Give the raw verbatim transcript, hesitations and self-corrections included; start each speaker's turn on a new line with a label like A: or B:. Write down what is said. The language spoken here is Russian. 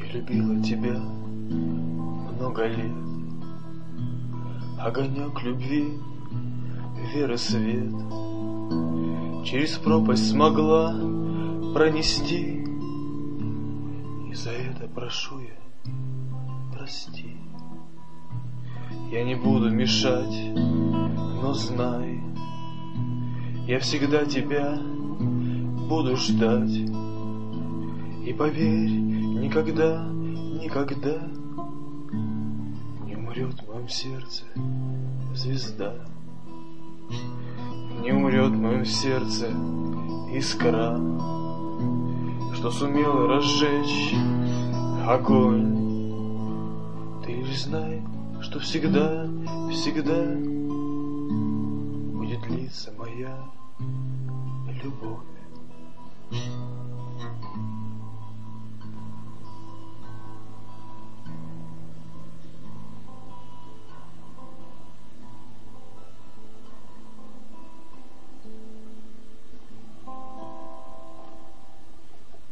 A: любила тебя много лет. Огонек любви, веры свет через пропасть смогла пронести. И за это прошу я, прости. Я не буду мешать, но знай, я всегда тебя буду ждать. И поверь, никогда, никогда не умрет в моем сердце звезда. Не умрет в моем сердце искра, что сумела разжечь огонь. Ты лишь знай, что всегда, всегда будет длиться моя любовь.